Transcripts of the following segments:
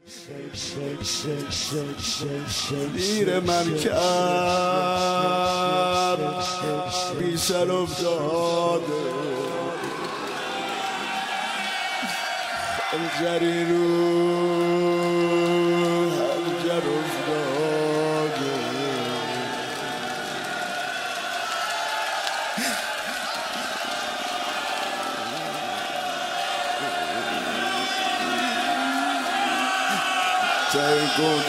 دیر مرکب بی سر افتاده، خنجری رو خنجر افتاده. ته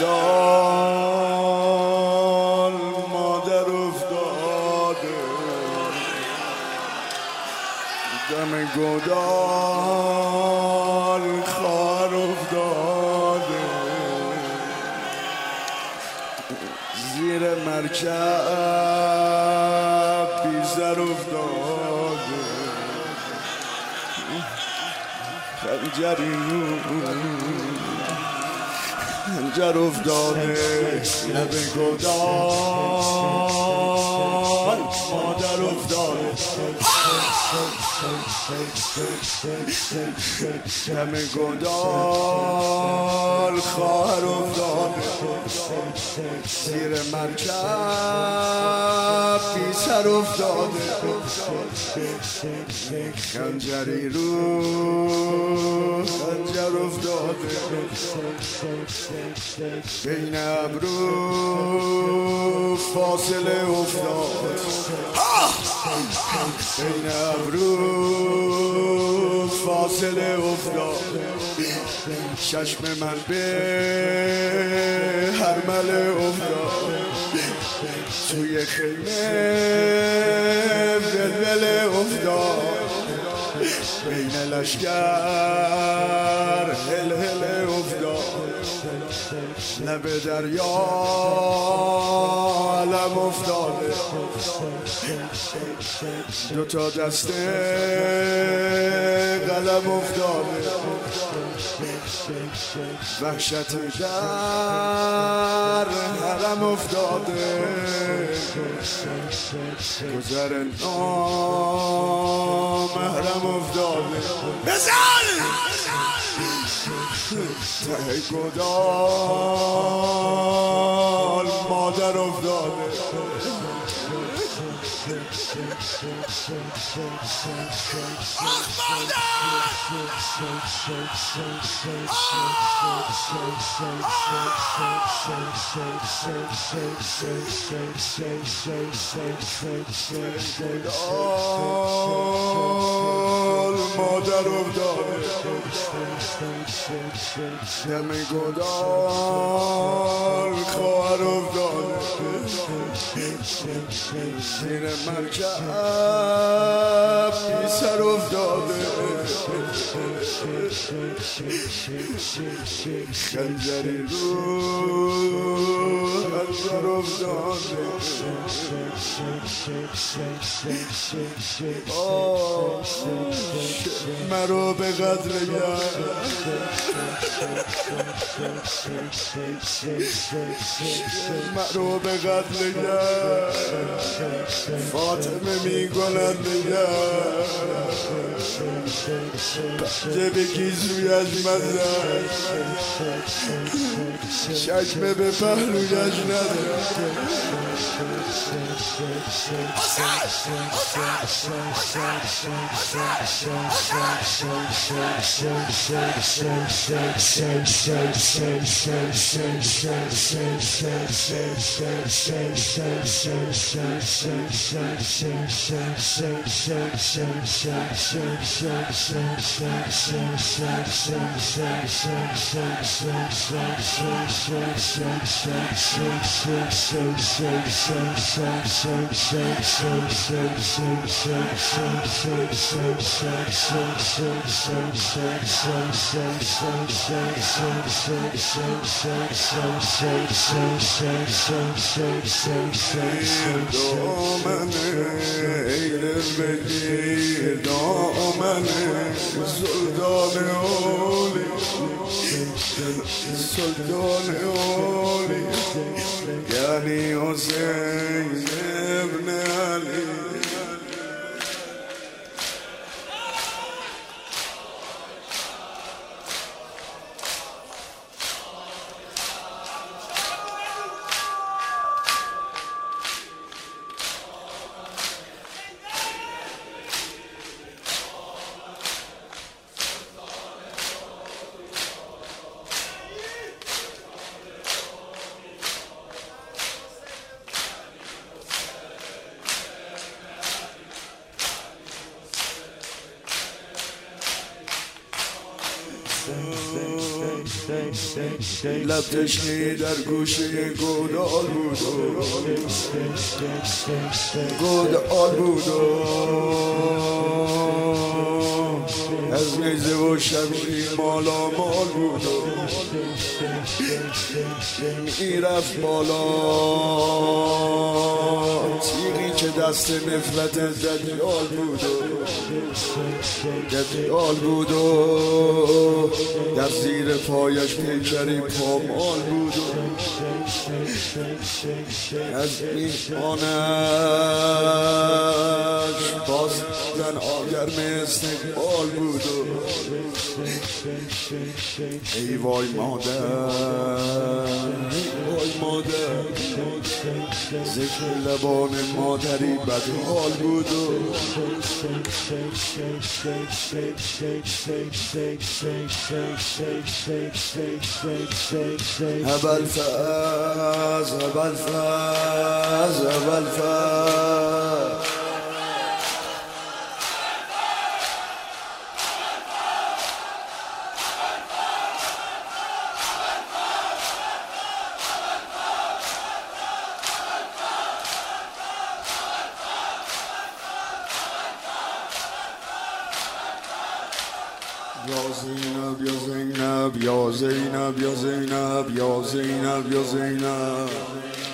گودال مادر افتاده، دم گودال خواهر افتاده، زیر مرکب بی سر افتاده، خنجری رو خنجر افتاده، لب گودال مادر افتاده، دم گودال خواهر افتاده، زیر مرکب بی سر افتاده، خنجری رو خنجر افتاده، بین ابرو فاصله افتاد، بین ابرو فاصله افتاد، چشم من به هرمله افتاد، توی خیمه ولوله افتاد، بین لشگر هلهله افتاد، لب دریا علم افتاده، دوتا دسته قلم افتاده، وحشتی در حرم افتاده، گذر نامحرم افتاده، بزن ته گودال مادر افتاده، مادر افتاده، دم گودال خواهر افتاده، زیر مرکب بی سر افتاده، خنجری رو خنجر افتاده، مرو به قدر مرو به قتل فاطمه میگنن نگر، پنجه به گیزویش مزد، چشمه به پهلویش نده، دامنه ایدر بگیر دامنه سلطان اولی سلطان اولی یعنی حسین ابن علی. لب تشنه در گوشه گودال بود گودال بود از نیزه و شمشیر مالا مال بود میرفت بالا تیغی که دست نفرت دجال بود دجال بود و در زیر پایش پیکری پامال بود از میخانش باز زن آگر استقبال بود ای وای مادر ای وای مادر ذکر لبان مادری بدحال بود هبلفز هبلفز هبلفز یا زینب یا زینب یا زینب یا زینب یا زینب یا زینب